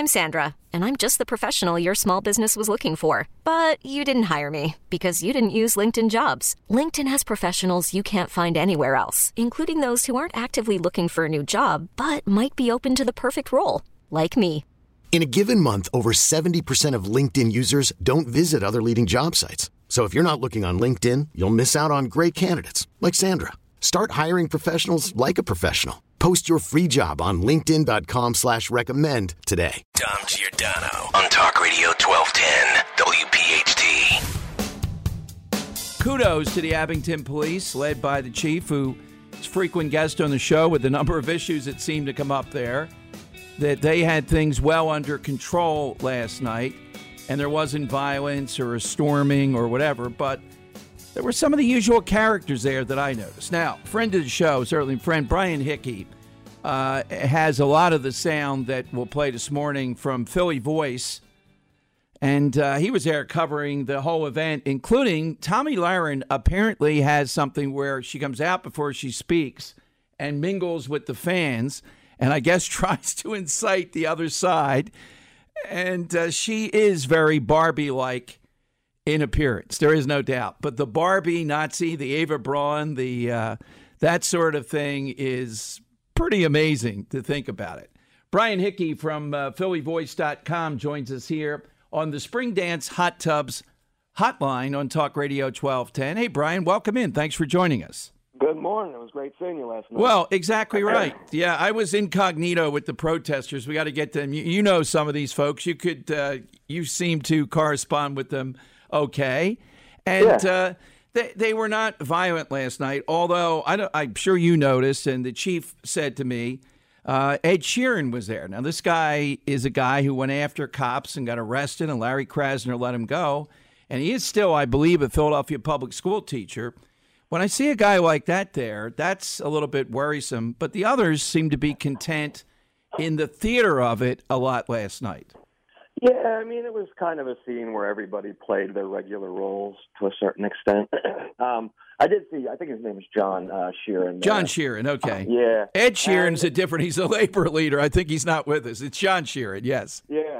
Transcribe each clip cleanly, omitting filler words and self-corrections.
I'm Sandra, and I'm just the professional your small business was looking for. But you didn't hire me because you didn't use LinkedIn Jobs. LinkedIn has professionals you can't find anywhere else, including those who aren't actively looking for a new job, but might be open to the perfect role, like me. In a given month, over 70% of LinkedIn users don't visit other leading job sites. So if you're not looking on LinkedIn, you'll miss out on great candidates like Sandra. Start hiring professionals like a professional. Post your free job on linkedin.com/recommend today. Dom Giordano on Talk Radio 1210 WPHT. Kudos to the Abington Police, led by the chief, who is a frequent guest on the show with the number of issues that seem to come up there, that they had things well under control last night, and there wasn't violence or a storming or whatever, but there were some of the usual characters there that I noticed. Now, friend of the show, certainly friend Brian Hickey, has a lot of the sound that we'll play this morning from Philly Voice. And he was there covering the whole event, including Tomi Lahren apparently has something where she comes out before she speaks and mingles with the fans and I guess tries to incite the other side. And she is very Barbie-like in appearance. There is no doubt. But the Barbie Nazi, the Eva Braun, that sort of thing is pretty amazing to think about it. Brian Hickey from PhillyVoice.com joins us here on the Spring Dance Hot Tubs Hotline on Talk Radio 1210. Hey, Brian, welcome in. Thanks for joining us. Good morning. It was great seeing you last night. Well, exactly right. Yeah, I was incognito with the protesters. We got to get them. You know some of these folks. You seem to correspond with them okay. And they were not violent last night, although I'm sure you noticed, and the chief said to me, Ed Sheeran was there. Now, this guy is a guy who went after cops and got arrested, and Larry Krasner let him go. And he is still, I believe, a Philadelphia public school teacher. When I see a guy like that there, that's a little bit worrisome. But the others seem to be content in the theater of it a lot last night. Yeah, I mean, it was kind of a scene where everybody played their regular roles to a certain extent. I did see, I think his name is John Sheeran. John Sheeran, okay. Yeah. Ed Sheeran's he's a labor leader. I think he's not with us. It's John Sheeran, yes. Yeah.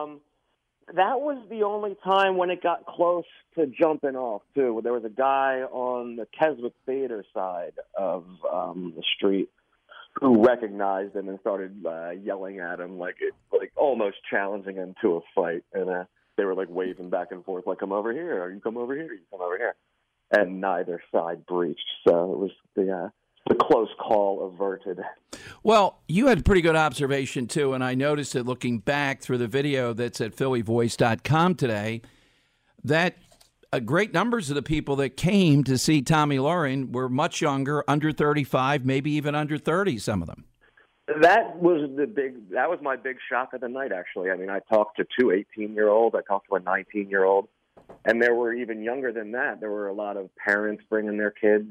That was the only time when it got close to jumping off, too. There was a guy on the Keswick Theater side of the street who recognized him and started yelling at him, like almost challenging him to a fight. And they were, waving back and forth, come over here, or you come over here, you come over here. And neither side breached. So it was the close call averted. Well, you had a pretty good observation, too, and I noticed it looking back through the video that's at PhillyVoice.com today, that great numbers of the people that came to see Tomi Lahren were much younger, under 35, maybe even under 30, some of them. That was my big shock of the night, actually. I mean, I talked to two 18-year-olds. I talked to a 19-year-old. And there were even younger than that. There were a lot of parents bringing their kids.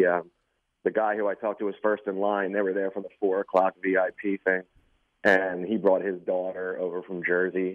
The guy who I talked to was first in line. They were there for the 4 o'clock VIP thing, and he brought his daughter over from Jersey.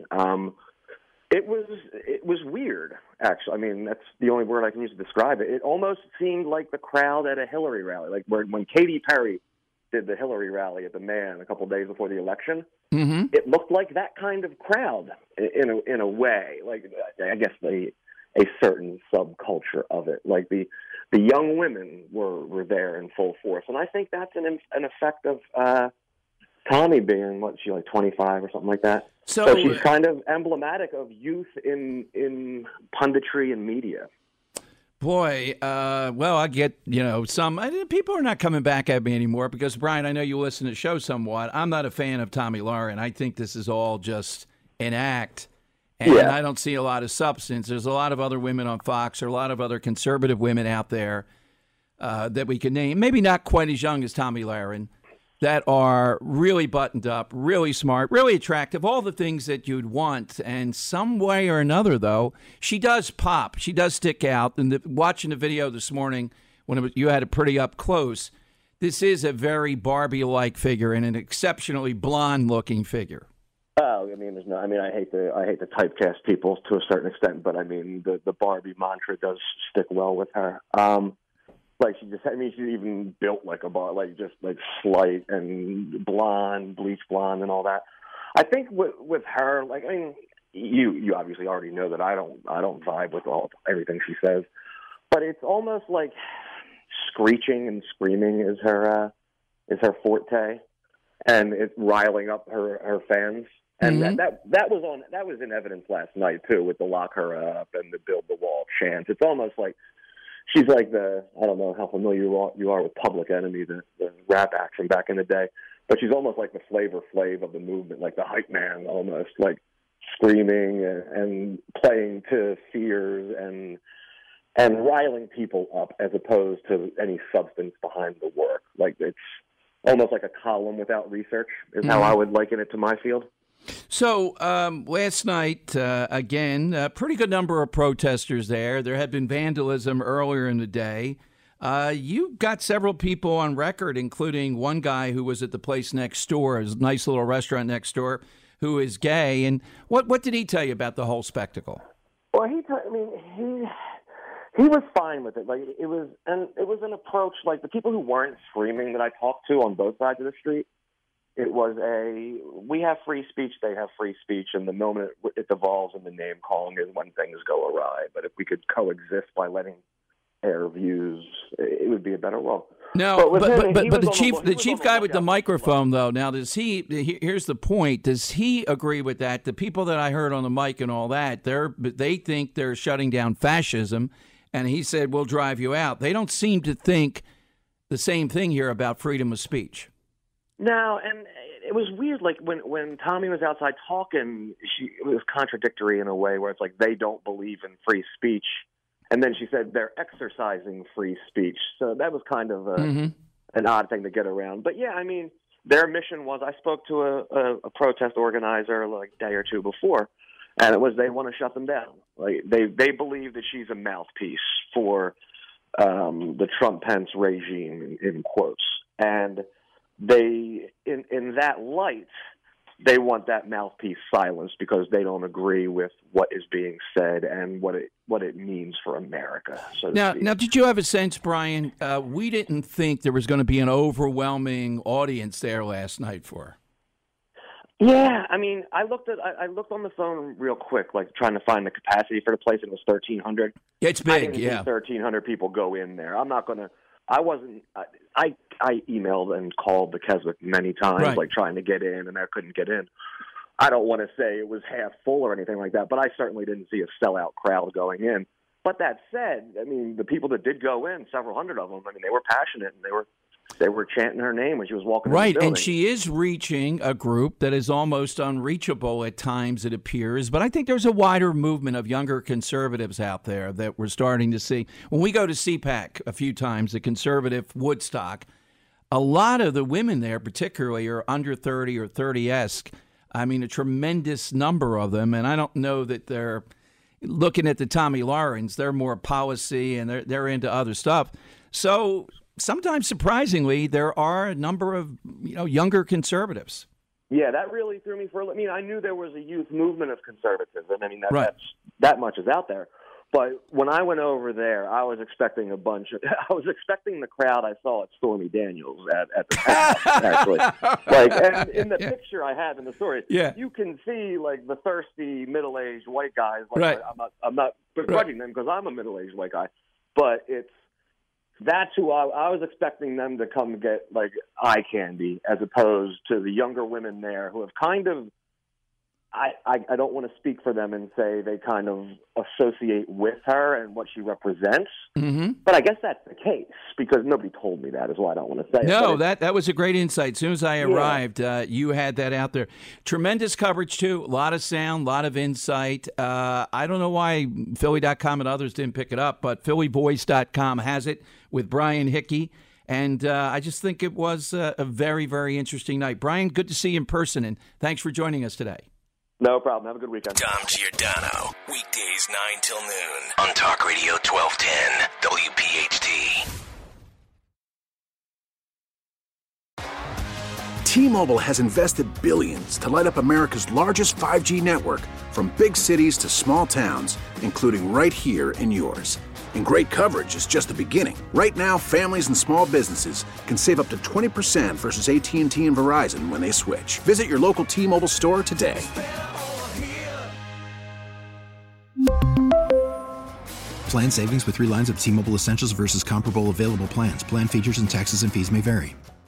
It was weird, actually. I mean, that's the only word I can use to describe it. It almost seemed like the crowd at a Hillary rally, like when Katy Perry did the Hillary rally at the Mann a couple of days before the election. Mm-hmm. It looked like that kind of crowd in a way. Like, I guess a certain subculture of it. Like the young women were there in full force, and I think that's an effect of Tomi being 25 or something like that. So she's kind of emblematic of youth in punditry and media. Boy, well, I get, some people are not coming back at me anymore because, Brian, I know you listen to the show somewhat. I'm not a fan of Tomi Lahren. I think this is all just an act, and I don't see a lot of substance. There's a lot of other women on Fox or a lot of other conservative women out there that we can name, maybe not quite as young as Tomi Lahren, that are really buttoned up, really smart, really attractive, all the things that you'd want. And some way or another, though, she does pop. She does stick out. And watching the video this morning, when you had it pretty up close, this is a very Barbie-like figure and an exceptionally blonde-looking figure. Oh, I mean, I hate to typecast people to a certain extent, but I mean, the Barbie mantra does stick well with her. She's even built like a bar, just slight and blonde, bleach blonde and all that. I think with her, like, I mean, you obviously already know that I don't vibe with everything she says, but it's almost like screeching and screaming is her forte, and it's riling up her fans. And that was in evidence last night too, with the lock her up and the build the wall chants. It's almost like she's like I don't know how familiar you are with Public Enemy, the rap act from back in the day, but she's almost like the Flavor Flav of the movement, like the hype man, almost like screaming and playing to fears and riling people up as opposed to any substance behind the work. Like it's almost like a column without research is how I would liken it to my field. So last night, again, a pretty good number of protesters there. There had been vandalism earlier in the day. You got several people on record, including one guy who was at the place next door, a nice little restaurant next door, who is gay. And what did he tell you about the whole spectacle? Well, he was fine with it. Like it was an approach. Like the people who weren't screaming that I talked to on both sides of the street. It was we have free speech, they have free speech, and the moment it devolves into name calling is when things go awry. But if we could coexist by letting air views, it would be a better world. No, but the chief guy with the microphone, though, now does he? Here's the point: does he agree with that? The people that I heard on the mic and all that, they think they're shutting down fascism, and he said we'll drive you out. They don't seem to think the same thing here about freedom of speech. No, and it was weird. Like when Tommy was outside talking, it was contradictory in a way where it's like they don't believe in free speech, and then she said they're exercising free speech. So that was kind of an odd thing to get around. But yeah, I mean, their mission was. I spoke to a protest organizer like a day or two before, and it was they want to shut them down. Like they believe that she's a mouthpiece for the Trump-Pence regime in quotes, and they, in that light, they want that mouthpiece silenced because they don't agree with what is being said and what it means for America. So now, did you have a sense, Brian? We didn't think there was going to be an overwhelming audience there last night for her. Yeah, I mean, I looked on the phone real quick, like trying to find the capacity for the place, and it was 1,300. It's big, I didn't yeah. see 1,300 people go in there. I'm not going to. I emailed and called the Keswick many times, right, like trying to get in, and I couldn't get in. I don't want to say it was half full or anything like that, but I certainly didn't see a sellout crowd going in. But that said, I mean, the people that did go in, several hundred of them, I mean, they were passionate, and they were chanting her name when she was walking in the building. And she is reaching a group that is almost unreachable at times, it appears. But I think there's a wider movement of younger conservatives out there that we're starting to see. When we go to CPAC a few times, the conservative Woodstock, a lot of the women there particularly are under 30 or 30-esque. I mean, a tremendous number of them. And I don't know that they're looking at the Tommy Lahrens. They're more policy and they're into other stuff. So sometimes, surprisingly, there are a number of younger conservatives. Yeah, that really threw me for a loop. I mean, I knew there was a youth movement of conservatism. I mean, right, that much is out there. But when I went over there, I was expecting I was expecting the crowd I saw at Stormy Daniels at the house, actually. Like, and in the picture I had in the story, you can see like the thirsty middle-aged white guys. Like, right. I'm not begrudging them because I'm a middle-aged white guy, but that's who I was expecting them to come get like eye candy, as opposed to the younger women there who have kind of. I don't want to speak for them and say they kind of associate with her and what she represents, but I guess that's the case because nobody told me that is why I don't want to say it. No, that was a great insight. As soon as I arrived, you had that out there. Tremendous coverage, too. A lot of sound, a lot of insight. I don't know why Philly.com and others didn't pick it up, but PhillyVoice.com has it with Brian Hickey. And I just think it was a very, very interesting night. Brian, good to see you in person, and thanks for joining us today. No problem. Have a good weekend. Tom Giordano, weekdays 9 till noon on Talk Radio 1210 WPHT. T-Mobile has invested billions to light up America's largest 5G network, from big cities to small towns, including right here in yours. And great coverage is just the beginning. Right now, families and small businesses can save up to 20% versus AT&T and Verizon when they switch. Visit your local T-Mobile store today. Plan savings with 3 lines of T-Mobile Essentials versus comparable available plans. Plan features and taxes and fees may vary.